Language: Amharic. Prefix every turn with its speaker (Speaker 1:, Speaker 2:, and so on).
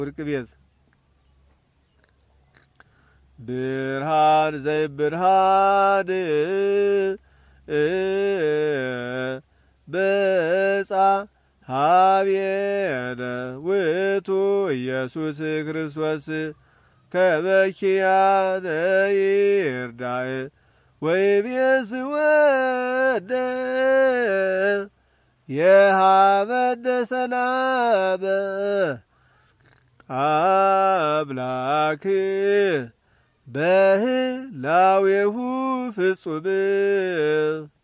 Speaker 1: ወርቅ ቤት ብርሃን ዘይብርሃን በጻ ሀቤነ ውእቱ ኢየሱስ ክርስቶስ ከበኪያነ ይርዳእ ወይቤዝወነ የሃበነ ሰላመ አምላክ በህላዌሁ ፍጹም